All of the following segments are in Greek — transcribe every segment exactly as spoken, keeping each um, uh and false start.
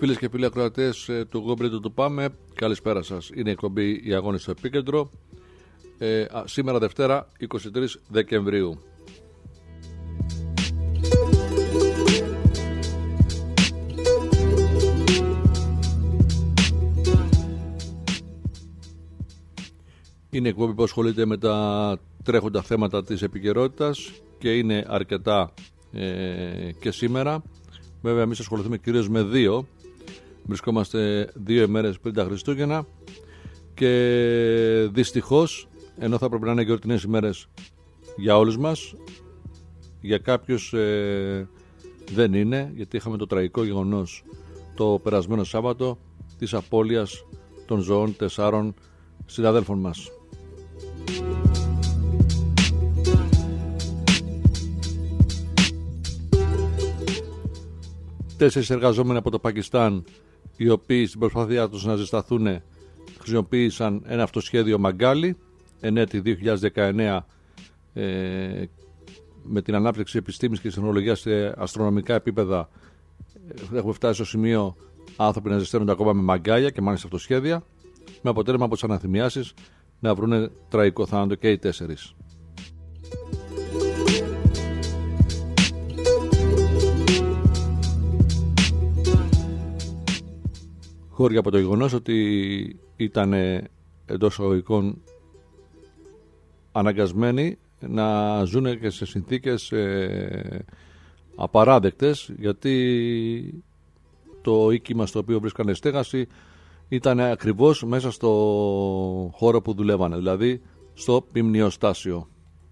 Φίλες και φίλοι ακροατές του Γόμπριτου του Πάμε, καλησπέρα σας. Είναι η εκπομπή «Οι Αγώνες στο Επίκεντρο». Ε, σήμερα Δευτέρα, είκοσι τρεις Δεκεμβρίου. Είναι η εκπομπή που ασχολείται με τα τρέχοντα θέματα της επικαιρότητας και είναι αρκετά ε, και σήμερα. Βέβαια, εμείς ασχοληθούμε κυρίως με δύο. Βρισκόμαστε δύο ημέρες πριν τα Χριστούγεννα και δυστυχώς, ενώ θα πρέπει να είναι γιορτινές ημέρες για όλους μας, για κάποιους ε, δεν είναι, γιατί είχαμε το τραγικό γεγονός το περασμένο Σάββατο της απώλειας των ζωών τεσσάρων συναδέλφων μας. Τέσσερις εργαζόμενοι από το Πακιστάν, οι οποίοι στην προσπάθειά τους να ζεσταθούν χρησιμοποίησαν ένα αυτοσχέδιο μαγκάλι εν έτη δύο χιλιάδες δεκαεννέα, ε, με την ανάπτυξη επιστήμης και της τεχνολογίας σε αστρονομικά επίπεδα. Έχουμε φτάσει στο σημείο άνθρωποι να ζεσταίνονται ακόμα με μαγκάλια και μάλιστα αυτοσχέδια, με αποτέλεσμα από τις αναθυμιάσεις να βρουν τραγικό θάνατο και οι τέσσερις. Χώρια από το γεγονός ότι ήταν εντός εισαγωγικών αναγκασμένοι να ζουν και σε συνθήκες ε, απαράδεκτες, γιατί το οίκημα στο οποίο βρίσκανε στέγαση ήταν ακριβώς μέσα στο χώρο που δουλεύανε, δηλαδή στο πυμνιοστάσιο.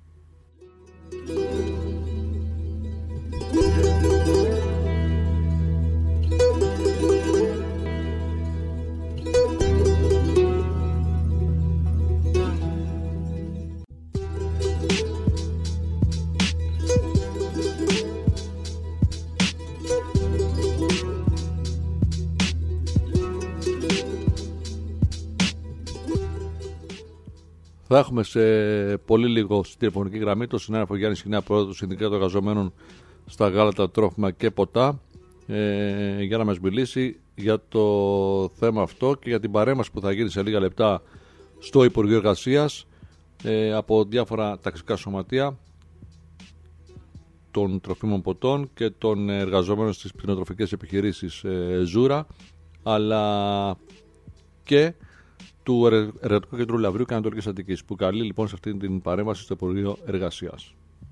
Θα έχουμε σε πολύ λίγο στη τηλεφωνική γραμμή τον συνάδελφο Γιάννη Σχοινά, πρόεδρο του Συνδικάτου Εργαζομένων στα γάλατα, τρόφιμα και ποτά, ε, για να μας μιλήσει για το θέμα αυτό και για την παρέμβαση που θα γίνει σε λίγα λεπτά στο Υπουργείο Εργασίας ε, από διάφορα ταξικά σωματεία των τροφίμων ποτών και των εργαζομένων στις κτηνοτροφικές επιχειρήσεις ε, Ζούρα, αλλά και του Εργατικού Κέντρου Λαυρίου και Ανατολικής Αττικής, που καλεί λοιπόν σε αυτή την παρέμβαση στο Υπουργείο Εργασίας.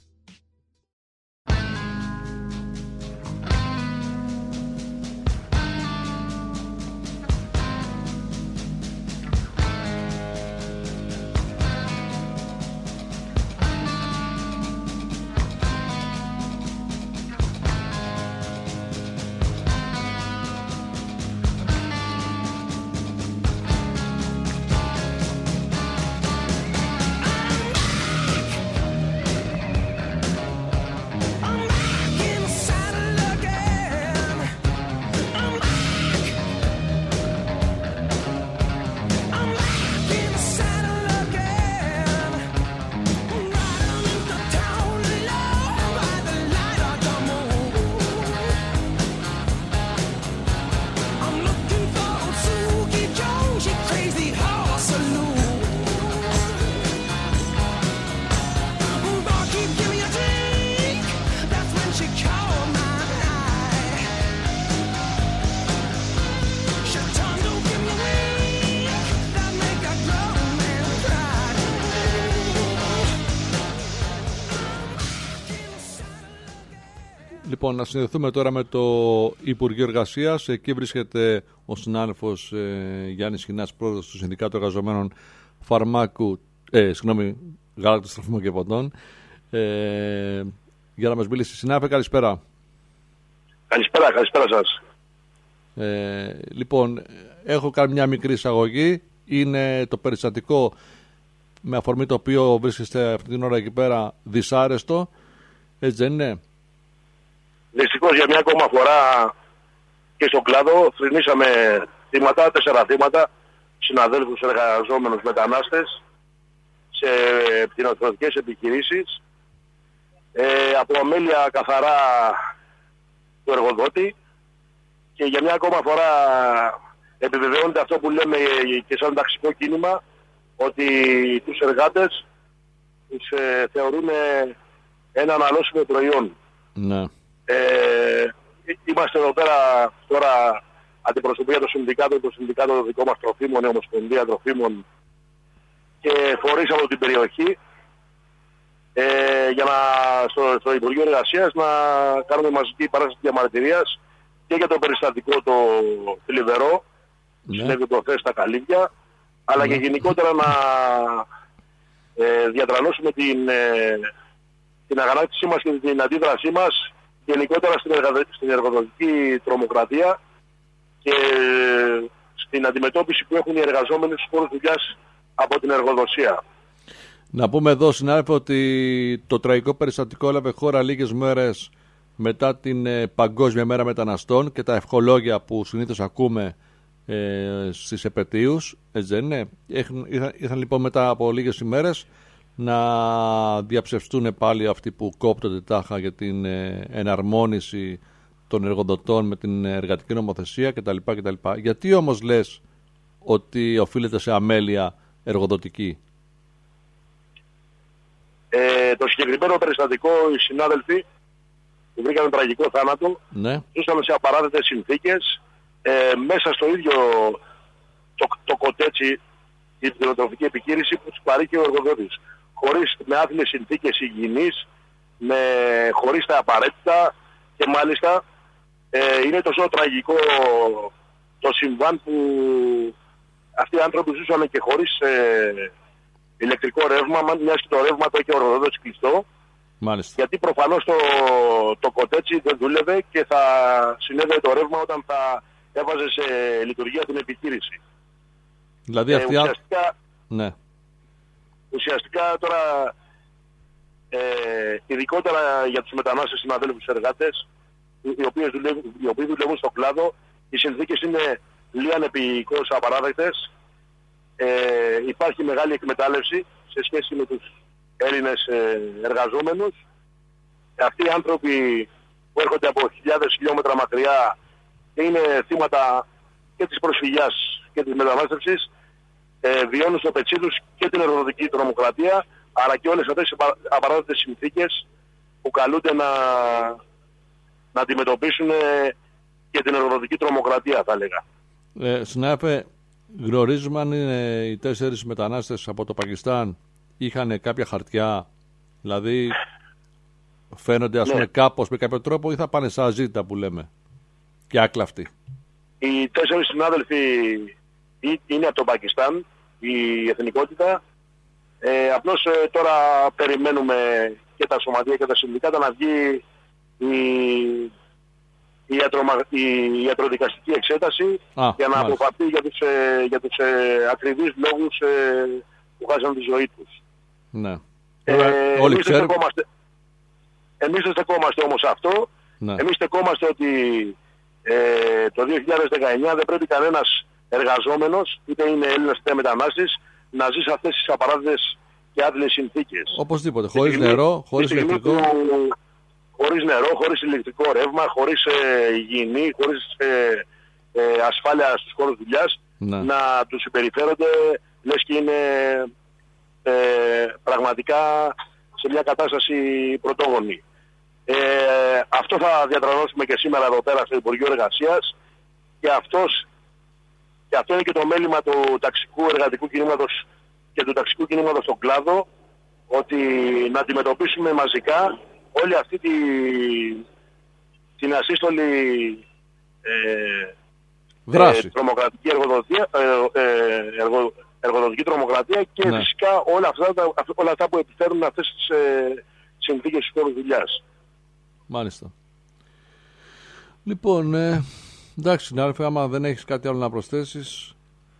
Λοιπόν, να συνδεθούμε τώρα με το Υπουργείο Εργασίας. Εκεί βρίσκεται ο συνάδελφος ε, Γιάννης Σχοινάς, πρόεδρος του Συνδικάτου Εργαζομένων Φαρμάκου, ε, συγγνώμη, γάλακτος, τροφίμων και ποτών, ε, για να μας μιλήσει. Συνάδελφε, καλησπέρα. Καλησπέρα, καλησπέρα σας. Ε, λοιπόν, έχω κάνει μια μικρή εισαγωγή. Είναι το περιστατικό με αφορμή το οποίο βρίσκεστε αυτή την ώρα εκεί πέρα δυσάρεστο. Έτσι δεν είναι? Δυστυχώς για μια ακόμα φορά και στον κλάδο θρηνήσαμε θύματα, τέσσερα θύματα, συναδέλφους εργαζόμενους μετανάστες σε κτηνοτροφικές επιχειρήσεις, ε, από αμέλεια καθαρά του εργοδότη, και για μια ακόμα φορά επιβεβαιώνεται αυτό που λέμε και σαν ταξικό κίνημα, ότι τους εργάτες τους ε, θεωρούν ένα αναλώσιμο προϊόν. Ναι. Ε, είμαστε εδώ πέρα τώρα αντιπροσωπεία των συνδικάτων, το συνδικάτο το δικό μας τροφίμων, η Ομοσπονδία Τροφίμων και φορείς από την περιοχή, ε, για να στο, στο Υπουργείο Εργασίας να κάνουμε μαζική παράσταση διαμαρτυρίας και για το περιστατικό το θλιβερό, Ναι. συνέβη προχθές στα Καλύβια, αλλά Ναι. και γενικότερα να ε, διατρανώσουμε την, ε, την αγανάκτησή μας και την αντίδρασή μας γενικότερα στην, εργα... στην εργοδοτική τρομοκρατία και στην αντιμετώπιση που έχουν οι εργαζόμενοι στους χώρους δουλειάς από την εργοδοσία. Να πούμε εδώ, συνάδελφε, ότι το τραγικό περιστατικό έλαβε χώρα λίγες μέρες μετά την ε, Παγκόσμια Μέρα Μεταναστών και τα ευχολόγια που συνήθως ακούμε ε, στις επετείους, έτσι δεν είναι? Έχουν, ήρθαν, ήρθαν λοιπόν μετά από λίγες ημέρες να διαψευστούν πάλι αυτοί που κόπτονται τάχα για την ε, εναρμόνιση των εργοδοτών με την εργατική νομοθεσία κτλ. κτλ. Γιατί όμως λες ότι οφείλεται σε αμέλεια εργοδοτική? Ε, το συγκεκριμένο περιστατικό, οι συνάδελφοι που βρήκαν τραγικό θάνατο, Ναι. ζούσαν σε απαράδεκτες συνθήκες ε, μέσα στο ίδιο το, το κοτέτσι, την κτηνοτροφική επιχείρηση που τους παρήχε ο εργοδότης. Χωρίς, με άθλιες συνθήκες υγιεινής, με, χωρίς τα απαραίτητα και μάλιστα ε, είναι τόσο τραγικό το συμβάν που αυτοί οι άνθρωποι ζούσαν και χωρίς ε, ηλεκτρικό ρεύμα, μιας και το ρεύμα το είχε ο εργοδότης κλειστό. Μάλιστα. Γιατί προφανώς το, το κοτέτσι δεν δούλευε και θα συνέβαινε το ρεύμα όταν θα έβαζε σε λειτουργία την επιχείρηση. Δηλαδή Ε, αυτοί... ουσιαστικά, Ναι. ουσιαστικά τώρα, ε, ειδικότερα για τους μετανάστες συναδέλφους εργάτες, οι, οποίες δουλεύουν, οι οποίοι δουλεύουν στον κλάδο, οι συνθήκες είναι λίαν επικώς απαράδεκτες. Ε, υπάρχει μεγάλη εκμετάλλευση σε σχέση με τους Έλληνες ε, εργαζόμενους. Αυτοί οι άνθρωποι που έρχονται από χιλιάδες χιλιόμετρα μακριά και είναι θύματα και της προσφυγιάς και της μετανάστευσης, ε, βιώνουν στο πετσί τους και την εργοδοτική τρομοκρατία, αλλά και όλες αυτές τις απαράδεκτες συνθήκες που καλούνται να, να αντιμετωπίσουν και την εργοδοτική τρομοκρατία, θα έλεγα. Ε, συνάδελφε, γνωρίζουμε αν είναι οι τέσσερις μετανάστες από το Πακιστάν είχαν κάποια χαρτιά, δηλαδή φαίνονται ας Ναι. πούμε κάπως με κάποιο τρόπο, ή θα πάνε σαν ζήτα που λέμε και άκλαυτοι? Οι τέσσερις συνάδελφοι είναι από το Πακιστάν, η εθνικότητα. Ε, απλώς ε, τώρα περιμένουμε και τα σωματεία και τα συνδικάτα να βγει η, η, ιατρομα... η ιατροδικαστική εξέταση Α, για να μάλιστα. αποφαθεί για τους, ε, για τους ε, ακριβείς λόγους ε, που χάσαν τη ζωή τους. Ναι. Ε, Όλοι εμείς, δεν ξέρουν. στεκόμαστε, εμείς δεν στεκόμαστε όμως σε αυτό. Ναι. Εμείς στεκόμαστε ότι ε, το δύο χιλιάδες δεκαεννιά δεν πρέπει κανένας εργαζόμενος, είτε είναι Έλληνας είτε μετανάστης, να ζει σε αυτές τις απαράδεκτες και άδειλες συνθήκες. Οπωσδήποτε. Τη Χωρίς στιγμή- νερό, τη χωρίς στιγμή ηλεκτρικό. που- χωρίς νερό, χωρίς ηλεκτρικό ρεύμα, χωρίς ε, υγιεινή, χωρίς ε, ε, ασφάλεια στους χώρους δουλειάς, Ναι. να τους συμπεριφέρονται λες και είναι ε, πραγματικά σε μια κατάσταση πρωτόγονη. Ε, αυτό θα διατρανώσουμε και σήμερα εδώ πέρα στο Υπουργείο Εργασίας και, αυτός, και αυτό είναι και το μέλημα του ταξικού εργατικού κινήματος και του ταξικού κινήματος στον κλάδο, ότι να αντιμετωπίσουμε μαζικά όλη αυτή τη, την ασύστολη ε, Δράση. ε, τρομοκρατική εργοδοτία, ε, ε, εργο, εργοδοτική τρομοκρατία και Ναι. φυσικά όλα αυτά, τα- όλα αυτά που επιφέρουν αυτές τις ε, συνθήκες της χώρου δουλειάς. Μάλιστα. Λοιπόν, ε, εντάξει, συνάδελφε, άμα δεν έχεις κάτι άλλο να προσθέσεις,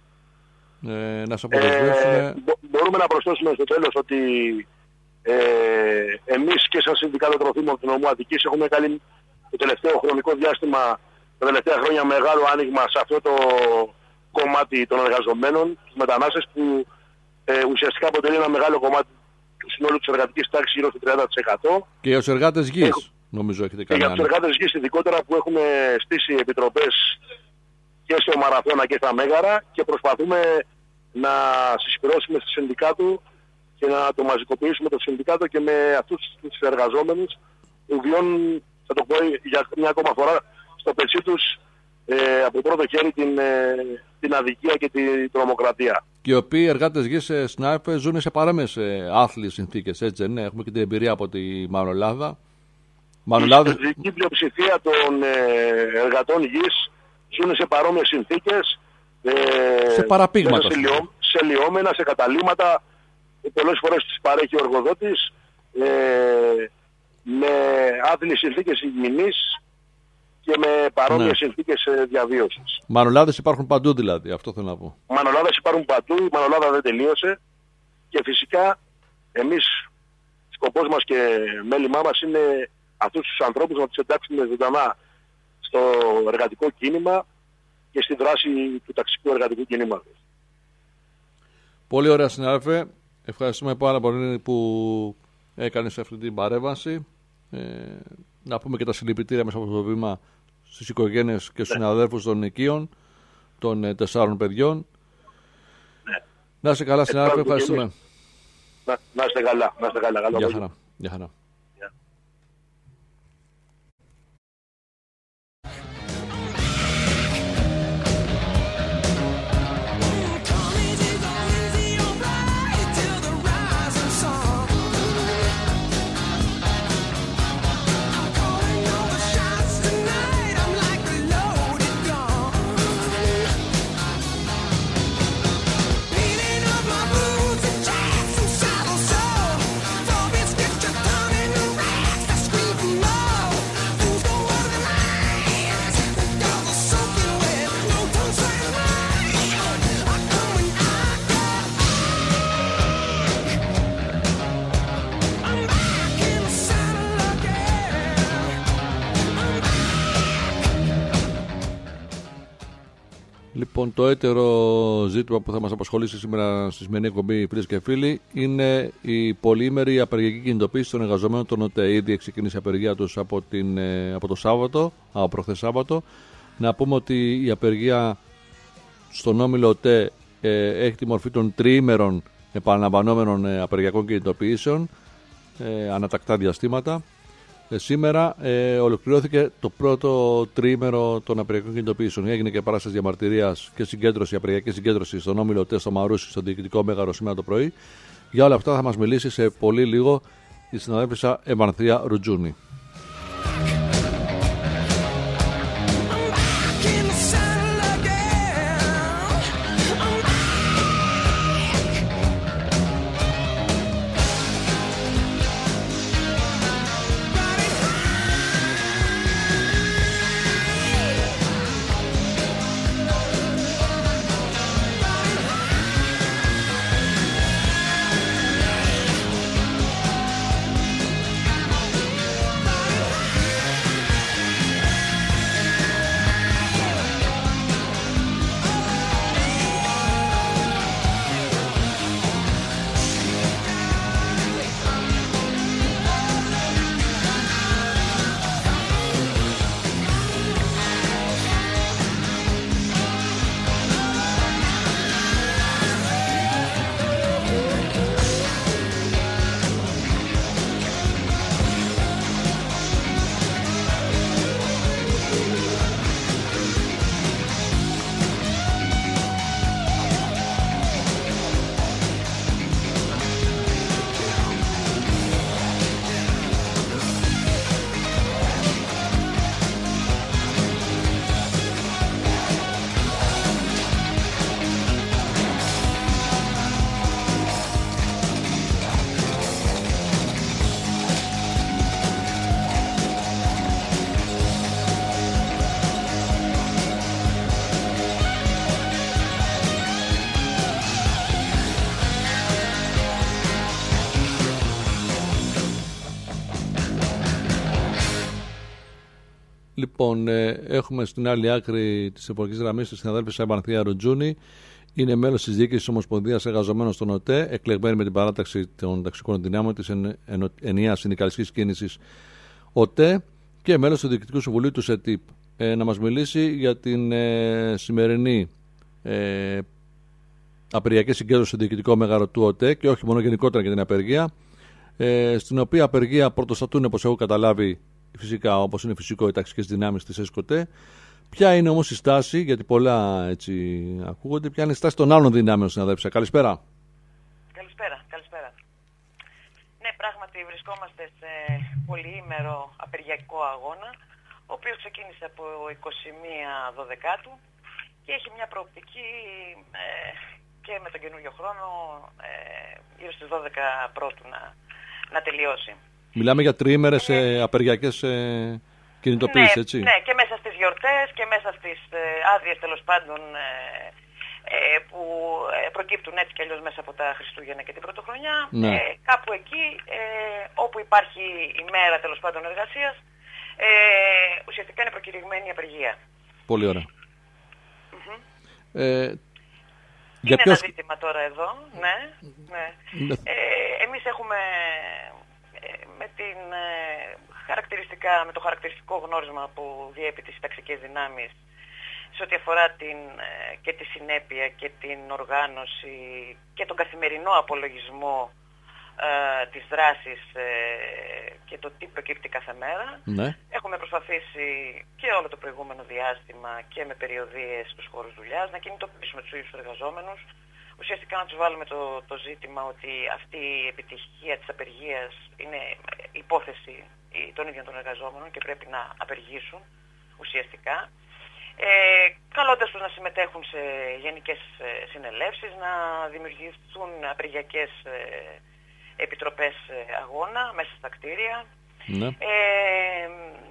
ε, να σε αποδεσμεύσουμε. Ε, μπο- μπορούμε να προσθέσουμε στο τέλος ότι ε, εμείς και σαν Συνδικάτο Τροφίμων του Νομού Αττικής έχουμε κάνει το τελευταίο χρονικό διάστημα, τα τελευταία χρόνια, μεγάλο άνοιγμα σε αυτό το κομμάτι των εργαζομένων, τους μετανάστες, που ε, ουσιαστικά αποτελεί ένα μεγάλο κομμάτι του συνόλου της εργατικής τάξης, γύρω στο τριάντα τοις εκατό. Και για τους εργάτες γης. Έχω- νομίζω έχετε κάνει. Και για τους εργάτες γης ειδικότερα που έχουμε στήσει επιτροπές και στο Μαραθώνα και στα Μέγαρα και προσπαθούμε να συσπηρώσουμε στο συνδικάτο και να το μαζικοποιήσουμε το συνδικάτο και με αυτούς τους εργαζόμενους που βιώνουν, θα το πω για μια ακόμα φορά, στο πετσί τους ε, από πρώτο χέρι την, ε, την αδικία και την τρομοκρατία. Και οι οποίοι εργάτες γης συνάδελφε ζουν σε παρόμοιες άθλιες συνθήκες, έτσι ναι, έχουμε και την εμπειρία από τη Μανολάδα. Μανολάδα... Η συντηρητική πλειοψηφία των ε, εργατών γης ζουν σε παρόμοιες συνθήκες, ε, σε παραπήγματα, σε, λιώ, σε λιώμενα, σε καταλύματα, πολλές φορές τις παρέχει ο εργοδότης, ε, με άθλιες συνθήκες υγιεινής και με παρόμοιες ναι. συνθήκες διαβίωσης. Μανολάδες υπάρχουν παντού δηλαδή, αυτό θέλω να πω. Μανολάδες υπάρχουν παντού, η Μανολάδα δεν τελείωσε και φυσικά εμείς σκοπός μας και μέλημά μας είναι αυτούς τους ανθρώπους να τους εντάξουμε ζωντανά στο εργατικό κίνημα και στη δράση του ταξικού εργατικού κινήματος. Πολύ ωραία συνάδελφε. Ευχαριστούμε πάρα πολύ που έκανες αυτή την παρέμβαση. Ε, να πούμε και τα συλληπιτήρια μέσα από το βήμα στις οικογένειες και στους ναι. συναδέλφους των οικείων των ε, τεσσάρων παιδιών. Ναι. Να είστε καλά συνάδελφε. Ευχαριστούμε. Να, να είστε καλά. Να είστε καλά. Καλό Γεια χαρά. Γεια χαρά. Λοιπόν, το έτερο ζήτημα που θα μας απασχολήσει σήμερα στη σημερινή εκπομπή, φίλες και φίλοι, είναι η πολυήμερη απεργιακή κινητοποίηση των εργαζομένων των ΟΤΕ. Ήδη ξεκίνησε η απεργία τους από, την, από το Σάββατο, από προχθές Σάββατο. Να πούμε ότι η απεργία στον όμιλο ΟΤΕ ε, έχει τη μορφή των τριήμερων επαναλαμβανόμενων ε, απεργιακών κινητοποιήσεων, ε, ανατακτά διαστήματα. Ε, σήμερα ε, ολοκληρώθηκε το πρώτο τριήμερο των απεργιακών κινητοποιήσεων. Έγινε και παράσταση διαμαρτυρίας και συγκέντρωση, απεργιακή συγκέντρωση στον όμιλο ΟΤΕ στο Μαρούσι, στο διοικητικό μέγαρο σήμερα το πρωί. Για όλα αυτά θα μας μιλήσει σε πολύ λίγο η συναδέλφισσα Ευανθία Ρουτζούνη. Λοιπόν, ε, έχουμε στην άλλη άκρη της εποχής γραμμής τη συναδέλφισσα Ευανθία Ρουτζούνη. Είναι μέλος της διοίκησης της Ομοσπονδίας Εργαζομένων στον ΟΤΕ, εκλεγμένη με την παράταξη των ταξικών δυνάμεων της εν, εν, ενιαίας συνδικαλιστικής κίνησης ΟΤΕ και μέλος του Διοικητικού Συμβουλίου του ΣΕΤΙΠ. Ε, να μας μιλήσει για την ε, σημερινή ε, απεργιακή συγκέντρωση στο Διοικητικό Μέγαρο του ΟΤΕ και όχι μόνο γενικότερα για την απεργία, ε, στην οποία απεργία πρωτοστατούν, όπως έχω καταλάβει, φυσικά όπως είναι φυσικό, οι ταξικές δυνάμεις της ΕΣΚΟΤΕ. Ποια είναι όμως η στάση, γιατί πολλά έτσι ακούγονται, ποια είναι η στάση των άλλων δυνάμεων, συναδέλφια? Καλησπέρα. Καλησπέρα, καλησπέρα. Ναι, πράγματι βρισκόμαστε σε πολυήμερο απεργιακό αγώνα, ο οποίος ξεκίνησε από είκοσι μία Δωδεκάτου και έχει μια προοπτική ε, και με τον καινούριο χρόνο ε, γύρω στις δώδεκα Πρώτου να, να τελειώσει. Μιλάμε για τριήμερες ε, απεργιακές ε, κινητοποίησεις, ναι, έτσι. Ναι, και μέσα στις γιορτές και μέσα στις ε, άδειες τέλος πάντων ε, ε, που ε, προκύπτουν έτσι κι αλλιώς μέσα από τα Χριστούγεννα και την Πρωτοχρονιά. Ναι. Ε, κάπου εκεί ε, όπου υπάρχει ημέρα τέλος πάντων εργασίας, ε, ουσιαστικά είναι προκηρυγμένη η απεργία. Πολύ ωραία. Mm-hmm. Ε, είναι για ποιος... ένα ζήτημα τώρα εδώ, ναι. ναι. ναι. Ε, εμείς έχουμε ε, με, την, ε, χαρακτηριστικά, με το χαρακτηριστικό γνώρισμα που διέπει τις ταξικές δυνάμεις σε ό,τι αφορά την, ε, και τη συνέπεια και την οργάνωση και τον καθημερινό απολογισμό ε, της δράσης ε, και το τι προκύπτει κάθε μέρα. Ναι. Έχουμε προσπαθήσει και όλο το προηγούμενο διάστημα και με περιοδίες στους χώρους δουλειάς να κινητοποιήσουμε τους ίδιους εργαζόμενους, ουσιαστικά να τους βάλουμε το, το ζήτημα ότι αυτή η επιτυχία της απεργίας είναι υπόθεση των ίδιων των εργαζόμενων και πρέπει να απεργήσουν ουσιαστικά. Ε, καλώντας τους να συμμετέχουν σε γενικές ε, συνελεύσεις, να δημιουργηθούν απεργιακές ε, επιτροπές ε, αγώνα μέσα στα κτίρια. Ναι. Ε,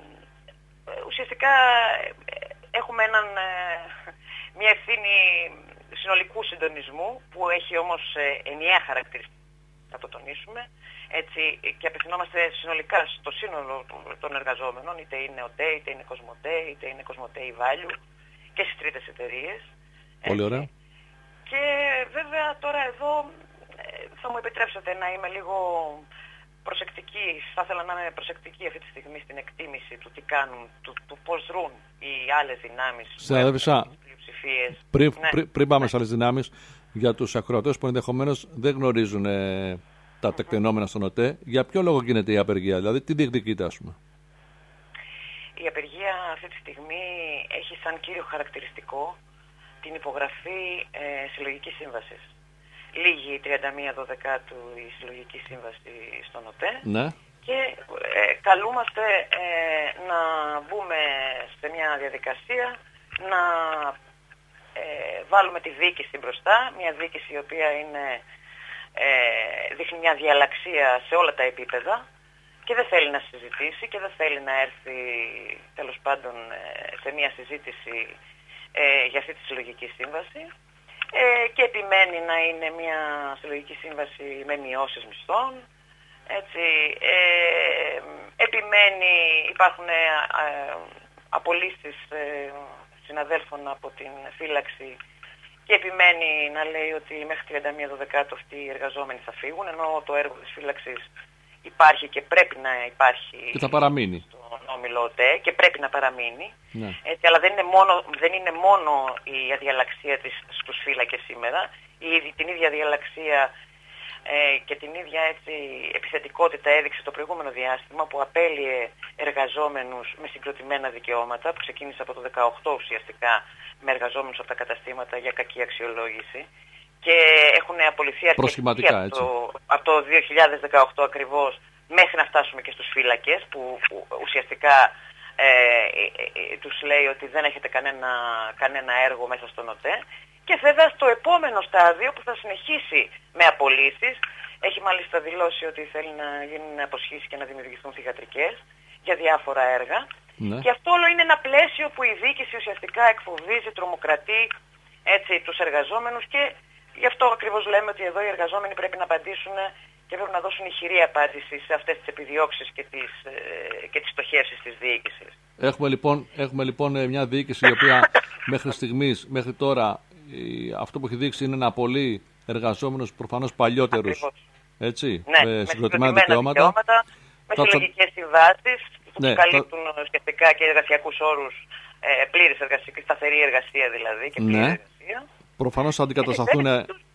ουσιαστικά ε, έχουμε έναν, ε, μια ευθύνη συνολικού συντονισμού που έχει όμως ε, ενιαία χαρακτηριστικά, θα το τονίσουμε, έτσι, και απευθυνόμαστε συνολικά στο σύνολο των εργαζόμενων, είτε είναι ΟΤΕ, είτε είναι Κοσμοτέ, είτε είναι Κοσμοτέ ή Βάλιου και στις τρίτες εταιρείες. Πολύ ωραία. Και βέβαια τώρα εδώ θα μου επιτρέψετε να είμαι λίγο προσεκτική, θα ήθελα να είμαι προσεκτική αυτή τη στιγμή στην εκτίμηση του τι κάνουν, του, του πώς δρούν οι άλλες δυνάμεις. Συναδέλφισσα, πριν, ναι. πριν, πριν πάμε σε άλλες δυνάμεις, για τους ακροατές που ενδεχομένως δεν γνωρίζουν ε, τα mm-hmm. τεκτενόμενα στον ΟΤΕ, για ποιο λόγο γίνεται η απεργία, δηλαδή τι διεκδικείται, ας πούμε? Η απεργία αυτή τη στιγμή έχει σαν κύριο χαρακτηριστικό την υπογραφή ε, συλλογικής σύμβασης. Λίγη τριάντα μία Δωδεκάτου η συλλογική σύμβαση στον ΟΤΕ. Ναι. Και ε, καλούμαστε ε, να μπούμε σε μια διαδικασία να ε, βάλουμε τη διοίκηση μπροστά, μια διοίκηση η οποία είναι, ε, δείχνει μια διαλαξία σε όλα τα επίπεδα και δεν θέλει να συζητήσει και δεν θέλει να έρθει τέλος πάντων σε μια συζήτηση ε, για αυτή τη συλλογική σύμβαση ε, και επιμένει να είναι μια συλλογική σύμβαση με μειώσεις μισθών. Έτσι, ε, επιμένει, υπάρχουν ε, ε, απολύσεις ε, συναδέλφων από την φύλαξη και επιμένει να λέει ότι μέχρι τριάντα μία Δωδεκάτου αυτοί οι εργαζόμενοι θα φύγουν, ενώ το έργο της φύλαξης υπάρχει και πρέπει να υπάρχει και θα παραμείνει στον όμιλο ΟΤΕ και πρέπει να παραμείνει. Ναι. Έτσι, αλλά δεν είναι, μόνο, δεν είναι μόνο η αδιαλαξία της στους φύλακες σήμερα, η, την ίδια αδιαλαξία ε, και την ίδια έτσι, επιθετικότητα έδειξε το προηγούμενο διάστημα που απέλυε εργαζόμενους με συγκροτημένα δικαιώματα, που ξεκίνησε από το δεκαοκτώ ουσιαστικά με εργαζόμενους από τα καταστήματα για κακή αξιολόγηση και έχουν απολυθεί αρκετοί από το, από το δύο χιλιάδες δεκαοκτώ ακριβώς μέχρι να φτάσουμε και στους φύλακες που, που ουσιαστικά ε, ε, ε, τους λέει ότι δεν έχετε κανένα, κανένα έργο μέσα στον ΟΤΕ. Και βέβαια στο επόμενο στάδιο που θα συνεχίσει με απολύσεις, έχει μάλιστα δηλώσει ότι θέλει να γίνουν αποσχήσεις και να δημιουργηθούν θυγατρικές για διάφορα έργα. Ναι. Και αυτό όλο είναι ένα πλαίσιο που η διοίκηση ουσιαστικά εκφοβίζει, τρομοκρατεί έτσι, τους εργαζόμενους και γι' αυτό ακριβώς λέμε ότι εδώ οι εργαζόμενοι πρέπει να απαντήσουν και πρέπει να δώσουν ηχηρή απάντηση σε αυτές τις επιδιώξεις και τις, και τις στοχεύσεις της διοίκησης. Έχουμε λοιπόν, έχουμε λοιπόν μια διοίκηση η οποία μέχρι στιγμής, μέχρι τώρα, αυτό που έχει δείξει είναι να απολύει εργαζόμενους προφανώς παλιότερους, έτσι, ναι, με με συγκροτημένα δικαιώματα. Με συλλογικές συμβάσεις, που ναι, τους καλύπτουν το... σχετικά και εργασιακούς όρους, ε, πλήρης εργασιακή, σταθερή εργασία δηλαδή και πλήρη ναι. εργασία. Προφανώς θα αντικατασταθούν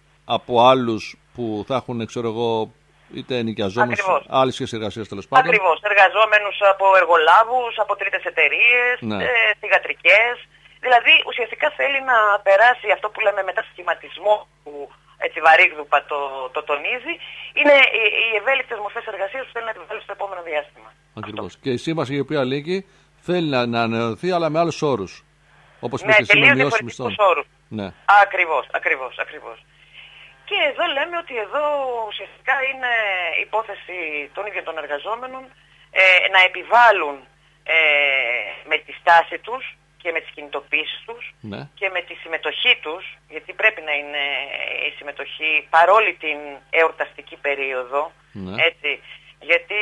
από άλλους που θα έχουν, ξέρω εγώ, είτε ενοικιαζόμενους, άλλη σχέση εργασίας τέλος πάντων. Ακριβώς, εργαζόμενους από εργολάβους, από τρίτες εταιρείες, ναι. ε, θυγατρικές. Δηλαδή ουσιαστικά θέλει να περάσει αυτό που λέμε μετασχηματισμό, που έτσι βαρύγδουπα το, το τονίζει, είναι οι, οι ευέλικτες μορφές εργασίας που θέλει να επιβάλλει στο επόμενο διάστημα. Ακριβώς. Και η σύμβαση η οποία λύγει θέλει να, να ανανεωθεί, αλλά με άλλους όρους. Όπως ναι, τελείως διαφορετικούς όρους. Ναι. Ακριβώς, ακριβώς, ακριβώς. Και εδώ λέμε ότι εδώ ουσιαστικά είναι υπόθεση των ίδιων των εργαζόμενων ε, να επιβάλλουν ε, με τη στάση τους και με τις κινητοποίησεις τους ναι. και με τη συμμετοχή τους, γιατί πρέπει να είναι η συμμετοχή παρόλη την εορταστική περίοδο, ναι. έτσι, γιατί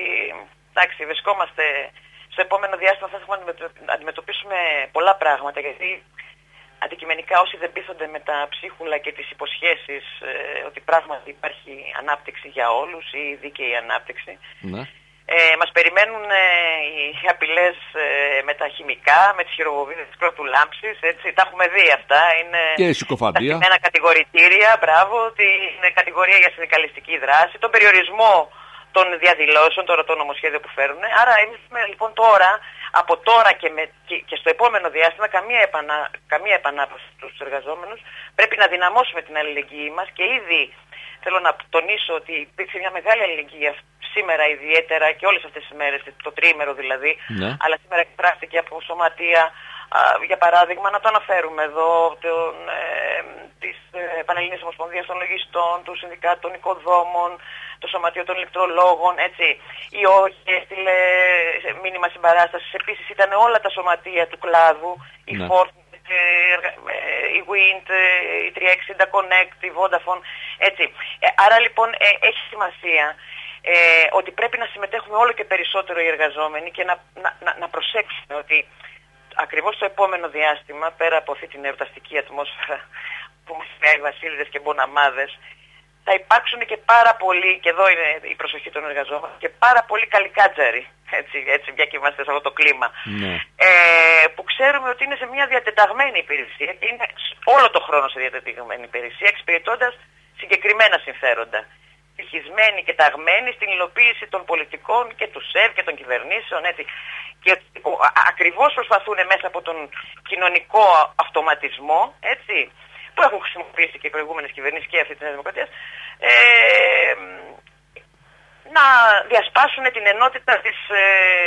εντάξει, βρισκόμαστε στο επόμενο διάστημα, θα έχουμε να αντιμετωπίσουμε πολλά πράγματα, γιατί αντικειμενικά όσοι δεν πείθονται με τα ψίχουλα και τις υποσχέσεις ε, ότι πράγματι υπάρχει ανάπτυξη για όλους ή δίκαιη ανάπτυξη, ναι. ε, μας περιμένουν ε, οι απειλές ε, με τα χημικά, με τις χειροβοβίδες της πρώτου λάμψης, έτσι, τα έχουμε δει αυτά, είναι και η συκοφαντία. τα σημαίνα κατηγορητήρια, μπράβο, ότι είναι κατηγορία για συνδικαλιστική δράση, τον περιορισμό των διαδηλώσεων, τώρα το νομοσχέδιο που φέρουν. Άρα εμείς λοιπόν τώρα, από τώρα και, με, και, και στο επόμενο διάστημα, καμία, επανα, καμία επανάπαυση στους εργαζόμενους, πρέπει να δυναμώσουμε την αλληλεγγύη μας και ήδη θέλω να τονίσω ότι υπήρξε μια μεγάλη αλληλεγγύη σήμερα ιδιαίτερα και όλες αυτές τις μέρες, το τρίμερο δηλαδή, ναι. αλλά σήμερα εκφράστηκε από σωματεία, α, για παράδειγμα, να το αναφέρουμε εδώ, τον, ε, της ε, Πανελληνίας Ομοσπονδίας των Λογιστών, του Συνδικάτου των Οικοδόμων, το Σωματείο των Ηλεκτρολόγων, έτσι. Η ΟΧΕ έστειλε μήνυμα συμπαράστασης. Επίσης ήταν όλα τα σωματεία του κλάδου, η ναι. Ford, η Wind, η τριακόσια εξήντα Connect, η Vodafone, έτσι. Άρα λοιπόν έχει σημασία ε, ότι πρέπει να συμμετέχουμε όλο και περισσότερο οι εργαζόμενοι και να, να, να, να προσέξουμε ότι ακριβώς το επόμενο διάστημα, πέρα από αυτή την εορταστική ατμόσφαιρα που μας φέρνει βασίλειδες και μποναμάδες, θα υπάρξουν και πάρα πολλοί, και εδώ είναι η προσοχή των εργαζόμενων, και πάρα πολλοί καλικάτζαροι, έτσι, έτσι μια και είμαστε σε αυτό το κλίμα, ναι. ε, που ξέρουμε ότι είναι σε μια διατεταγμένη υπηρεσία και είναι όλο το χρόνο σε διατεταγμένη υπηρεσία, εξυπηρετώντας συγκεκριμένα συμφέροντα. Στοιχισμένοι και ταγμένοι στην υλοποίηση των πολιτικών και του ΣΕΒ και των κυβερνήσεων, έτσι. Και ακριβώς προσπαθούν μέσα από τον κοινωνικό αυτοματισμό, έτσι, που έχουν χρησιμοποιήσει και οι προηγούμενες κυβερνήσεις και αυτή της Νέας Δημοκρατίας, ε, να διασπάσουν την ενότητα της, ε,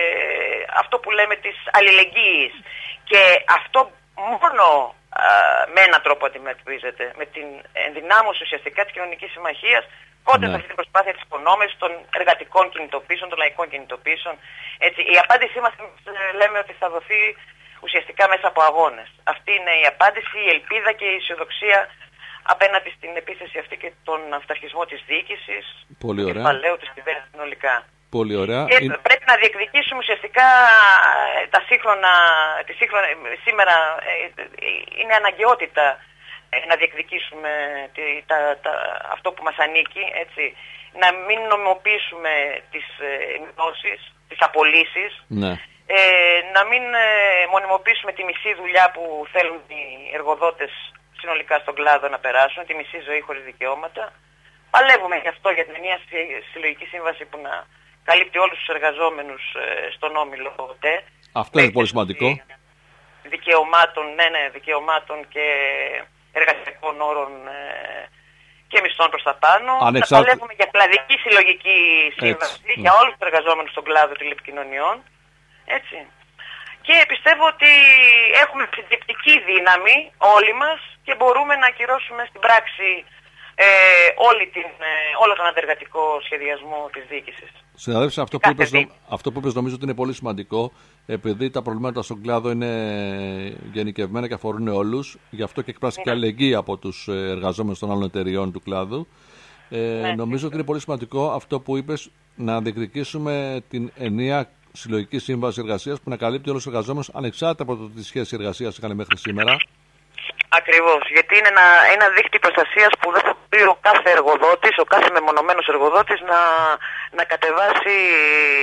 αυτό που λέμε της αλληλεγγύης. Και αυτό μόνο α, με έναν τρόπο αντιμετωπίζεται, με την ενδυνάμωση ουσιαστικά της κοινωνικής συμμαχίας, κόντρα σε αυτή την προσπάθεια της υπονόμευσης των εργατικών κινητοποίησεων, των λαϊκών κινητοποίησεων. Έτσι, η απάντησή μας λέμε ότι θα δοθεί ουσιαστικά μέσα από αγώνες. Αυτή είναι η απάντηση, η ελπίδα και η αισιοδοξία απέναντι στην επίθεση αυτή και τον αυταρχισμό της διοίκησης, του κεφαλαίου της κυβέρνησης συνολικά. Πολύ ωραία. Και είναι... πρέπει να διεκδικήσουμε ουσιαστικά τα σύγχρονα, τη σύγχρονα σήμερα είναι αναγκαιότητα να διεκδικήσουμε τη, τα, τα, αυτό που μας ανήκει, έτσι, να μην νομιμοποιήσουμε τις μειώσεις, τις απολύσεις, ναι. ε, να μην ε, μονιμοποιήσουμε τη μισή δουλειά που θέλουν οι εργοδότες συνολικά στον κλάδο να περάσουν, τη μισή ζωή χωρίς δικαιώματα. Παλεύουμε γι' αυτό για την μια συλλογική σύμβαση που να καλύπτει όλους τους εργαζόμενους ε, στον όμιλο ΤΕ. Αυτό είναι πολύ σημαντικό. Δικαιωμάτων, ναι, ναι, δικαιωμάτων και εργασιακών όρων ε, και μισθών προς τα πάνω. Ανεξάρτητα... Θα παλεύουμε για κλαδική συλλογική σύμβαση, έτσι, για όλους τους εργαζόμενους στον κλάδο τηλεπικοινωνιών. Έτσι. Και πιστεύω ότι έχουμε συντριπτική δύναμη όλοι μας και μπορούμε να ακυρώσουμε στην πράξη ε, όλη την, ε, όλο τον αντεργατικό σχεδιασμό της διοίκησης. Συναδέλφοι, αυτό, αυτό που είπες νομίζω ότι είναι πολύ σημαντικό, επειδή τα προβλήματα στον κλάδο είναι γενικευμένα και αφορούν όλους, γι' αυτό και εκφράστηκε και αλληλεγγύη από τους εργαζόμενους των άλλων εταιριών του κλάδου. Ε, ναι, νομίζω ότι είναι πολύ σημαντικό αυτό που είπες, να διεκδικήσουμε την ενιαία συλλογική σύμβαση εργασίας που να καλύπτει όλους τους εργαζόμενους ανεξάρτητα από το τι σχέση εργασίας είχαν μέχρι σήμερα. Ακριβώς, γιατί είναι ένα, ένα δίκτυο προστασίας που δεν θα πει ο κάθε εργοδότης, ο κάθε μεμονωμένος εργοδότης να, να κατεβάσει μισθούς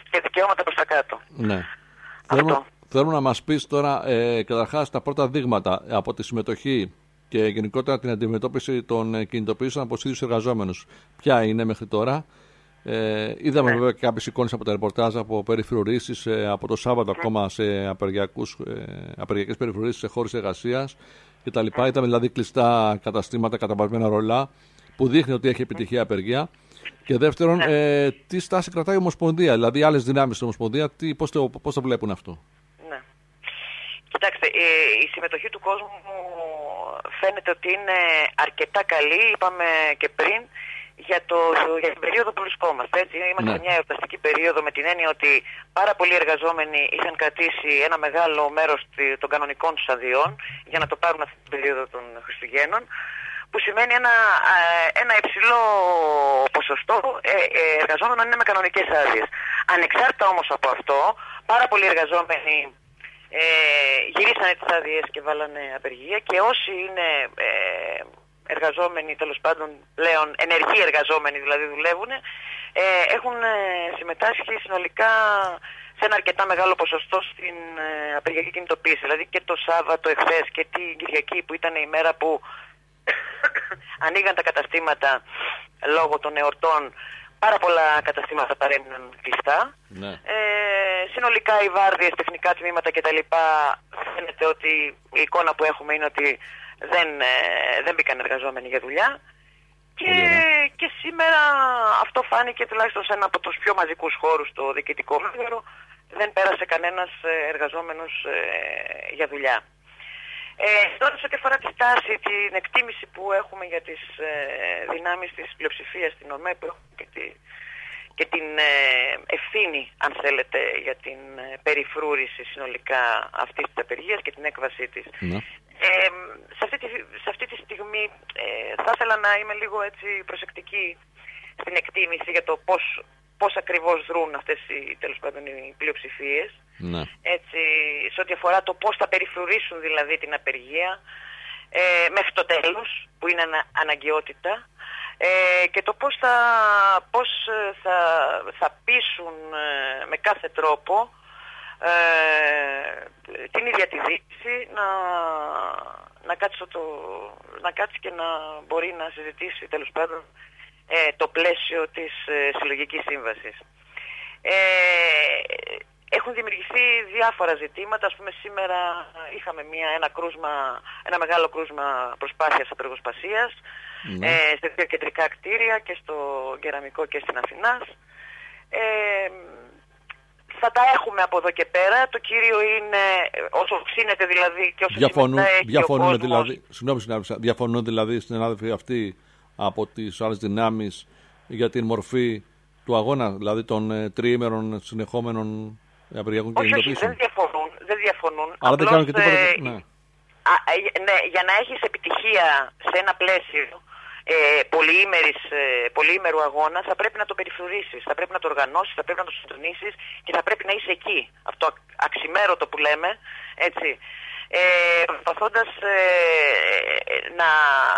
και δικαιώματα προς τα κάτω. Ναι. Θέλουμε, θέλουμε να μας πεις τώρα ε, καταρχάς τα πρώτα δείγματα από τη συμμετοχή και γενικότερα την αντιμετώπιση των κινητοποιήσεων από τους ίδιους εργαζόμενους. Ποια είναι μέχρι τώρα? Ε, είδαμε ναι. βέβαια και κάποιες εικόνες από τα ρεπορτάζ από περιφρουρήσεις ε, από το Σάββατο mm. ακόμα σε απεργιακούς, ε, απεργιακές περιφρουρήσεις σε χώρους εργασίας κτλ. Mm. Είδαμε δηλαδή κλειστά καταστήματα, καταβασμένα ρολά που δείχνει ότι έχει επιτυχία απεργία. Και δεύτερον, mm. ε, τι στάση κρατάει η Ομοσπονδία, δηλαδή άλλες δυνάμεις στην Ομοσπονδία, τι, πώς, το, πώς το βλέπουν αυτό? Ναι. Κοιτάξτε, η, η συμμετοχή του κόσμου φαίνεται ότι είναι αρκετά καλή, είπαμε και πριν, για, το, για την περίοδο που βρισκόμαστε. Έτσι. Είμαστε σε ναι. μια εορταστική περίοδο με την έννοια ότι πάρα πολλοί εργαζόμενοι είχαν κρατήσει ένα μεγάλο μέρος των κανονικών τους αδειών για να το πάρουν αυτή την περίοδο των Χριστουγέννων, που σημαίνει ένα, ένα υψηλό ποσοστό εργαζόμενων είναι με κανονικές άδειες. Ανεξάρτητα όμως από αυτό, πάρα πολλοί εργαζόμενοι ε, γυρίσανε τις άδειες και βάλανε απεργία, και όσοι είναι ε, εργαζόμενοι, τέλος πάντων πλέον ενεργοί εργαζόμενοι, δηλαδή δουλεύουν, ε, έχουν συμμετάσχει συνολικά σε ένα αρκετά μεγάλο ποσοστό στην ε, απεργιακή κινητοποίηση. Δηλαδή και το Σάββατο εχθές και την Κυριακή, που ήταν η μέρα που ανοίγαν τα καταστήματα λόγω των εορτών, πάρα πολλά καταστήματα παρέμειναν κλειστά. Ναι. Ε, συνολικά οι βάρδιες, τεχνικά τμήματα κτλ. Φαίνεται ότι η εικόνα που έχουμε είναι ότι δεν, ε, δεν μπήκαν εργαζόμενοι για δουλειά. Και, και σήμερα αυτό φάνηκε τουλάχιστον σε ένα από τους πιο μαζικούς χώρους, το διοικητικό μέγαρο, δεν πέρασε κανένας εργαζόμενος ε, για δουλειά. Ε, τώρα, σε ό,τι αφορά τη στάση, την εκτίμηση που έχουμε για τις ε, δυνάμεις της πλειοψηφίας στην ΟΜΕ, που έχουμε και, τη, και την ε, ευθύνη, αν θέλετε, για την ε, περιφρούρηση συνολικά αυτής της απεργίας και την έκβασή της. Ναι. Ε, σε, αυτή τη, σε αυτή τη στιγμή ε, θα ήθελα να είμαι λίγο έτσι προσεκτική στην εκτίμηση για το πώς, πώς ακριβώς δρούν αυτές οι, τέλος πάντων, οι πλειοψηφίες. Ναι. Έτσι, σε ό,τι αφορά το πώς θα περιφρουρήσουν δηλαδή την απεργία ε, μέχρι το τέλος, που είναι ανα, αναγκαιότητα, ε, και το πώς θα, πώς θα, θα πείσουν ε, με κάθε τρόπο ε, την ίδια τη διοίκηση να, να, κάτσει το, να κάτσει και να μπορεί να συζητήσει τέλος πάντων ε, το πλαίσιο της ε, συλλογικής σύμβασης. Ε, Έχουν δημιουργηθεί διάφορα ζητήματα. Ας πούμε, σήμερα είχαμε μια, ένα, κρούσμα, ένα μεγάλο κρούσμα προσπάθειας απεργοσπασίας mm. ε, σε δύο κεντρικά κτίρια, και στο Κεραμικό και στην Αθηνάς. Ε, θα τα έχουμε από εδώ και πέρα. Το κύριο είναι όσο ξύνεται δηλαδή και όσο διαφωνούν, συμμετέχει διαφωνούν ο κόσμος. Δηλαδή, συγγνώμη, διαφωνούν δηλαδή στην συνάδελφοι αυτοί από τις άλλες δυνάμεις για την μορφή του αγώνα, δηλαδή των ε, τριήμερων συνεχόμενων απεργιακών κινητοποιήσεων? Όχι, όχι, δεν διαφωνούν. Δεν διαφωνούν. Αλλά δεν κάνουν και τίποτα. Ε, ναι. Α, ναι, για να έχεις επιτυχία σε ένα πλαίσιο ε, πολυήμερης, ε, πολυήμερου αγώνα, θα πρέπει να το περιφρουρήσεις, θα πρέπει να το οργανώσεις, θα πρέπει να το συντονίσεις και θα πρέπει να είσαι εκεί. Αυτό αξιμέρωτο που λέμε, έτσι. Ε, προσπαθώντας ε, να,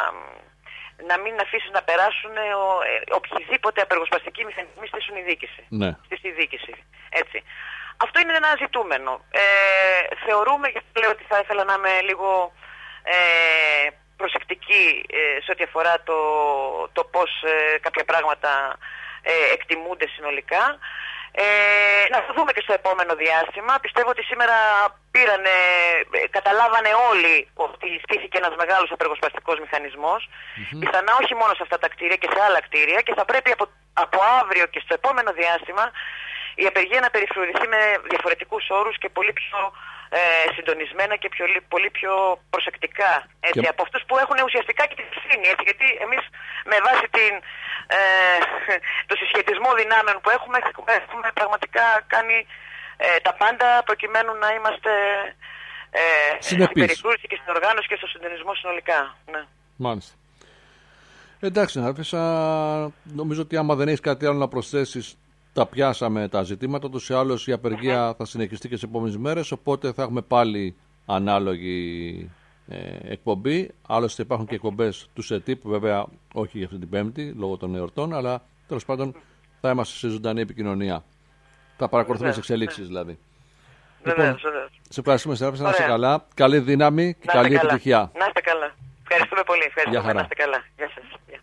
να μην αφήσεις να περάσουν ε, ο, ε, οποιοδήποτε απεργοσπαστικοί μηχανισμοί στήσουν η διοίκηση. Ναι. Στη διοίκηση. Έτσι. Αυτό είναι ένα ζητούμενο. Ε, θεωρούμε, γιατί λέω ότι θα ήθελα να είμαι λίγο ε, προσεκτική ε, σε ό,τι αφορά το, το πώς ε, κάποια πράγματα ε, εκτιμούνται συνολικά. Ε, να το δούμε και στο επόμενο διάστημα. Πιστεύω ότι σήμερα πήρανε, καταλάβανε όλοι ότι στήθηκε ένας μεγάλος απεργοσπαστικός μηχανισμός, mm-hmm. πιθανά όχι μόνο σε αυτά τα κτίρια και σε άλλα κτίρια, και θα πρέπει από, από αύριο και στο επόμενο διάστημα η απεργία να περιφρουρηθεί με διαφορετικούς όρους και πολύ πιο ε, συντονισμένα και πιο, πολύ πιο προσεκτικά. Έτσι, και... από αυτούς που έχουν ουσιαστικά και την ευθύνη. Έτσι, γιατί εμείς με βάση την, ε, το συσχετισμό δυνάμεων που έχουμε, έχουμε πραγματικά κάνει ε, τα πάντα προκειμένου να είμαστε ε, στην περιφρούρηση και στην οργάνωση και στο συντονισμό συνολικά. Ναι. Μάλιστα. Εντάξει, Νάρφησα, νομίζω ότι άμα δεν έχεις κάτι άλλο να προσθέσεις, τα πιάσαμε τα ζητήματα. Ούτως ή άλλως η απεργία θα συνεχιστεί και σε επόμενες μέρες, οπότε θα έχουμε πάλι ανάλογη ε, εκπομπή. Άλλωστε υπάρχουν και εκπομπές του ΣΕΤΙΠ, βέβαια όχι για αυτή την Πέμπτη λόγω των εορτών, αλλά τέλος πάντων θα είμαστε σε ζωντανή επικοινωνία. Θα παρακολουθούμε τις Ναι, εξελίξεις ναι. δηλαδή. Βεβαίως, Λοιπόν, βεβαίως. σε ευχαριστούμε, Σεράφη, να είσαι Ωραία. καλά. Καλή δύναμη και Να καλή είστε καλά. επιτυχία. Να είστε καλά. Ευχαριστούμε πολύ. Ευχαριστούμε. Γεια χαρά. Να είστε καλά. Γεια σας. Γεια.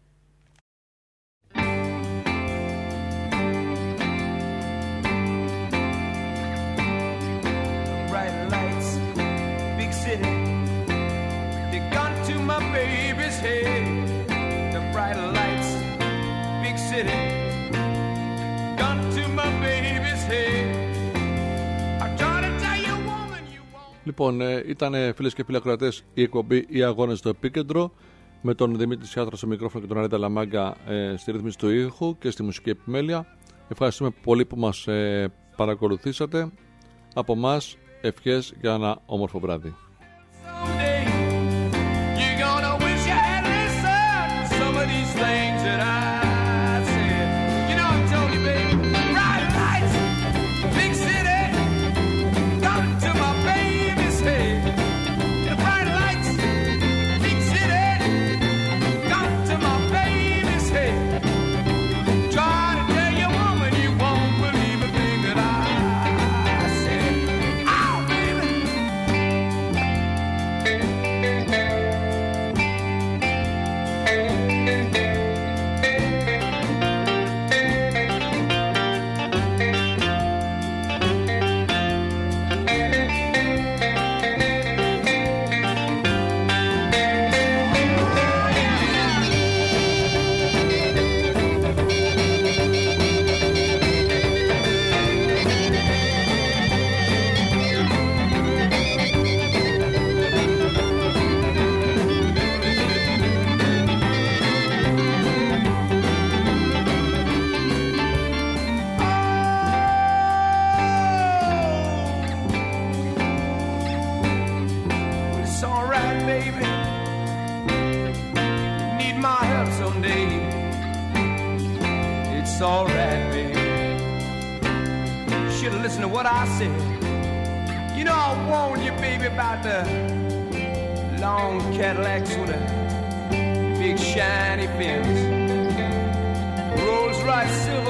Bright lights, big city. They gun to my baby's head. The bright lights, big city. Gun to my baby's head. I'm trying to tell you, woman, you won't. Λοιπόν, ε, ήταν φίλες και φίλοι ακροατές η εκπομπή «Οι Αγώνες στο Επίκεντρο» με τον Δημήτρη Σιάτρα στο μικρόφωνο και τον Αρέτα Λαμάγκα ε, στη ρύθμιση του ήχου και στη μουσική επιμέλεια. Ευχαριστούμε πολύ που μας ε, παρακολουθήσατε. Από μας ευχές για ένα όμορφο βράδυ. Someday you're gonna wish you had listened to some of these things that I said. You know I told you, baby. Bright lights, big city, come to my baby's head. The bright lights, big city, come to my baby's head. Try to tell your woman you won't believe a thing that I said. Oh, baby. It's alright, baby. Need my help someday. It's alright, baby. Should've listened to what I said. You know I warned you, baby, about the long Cadillacs with a big shiny fence. Rolls Royce silver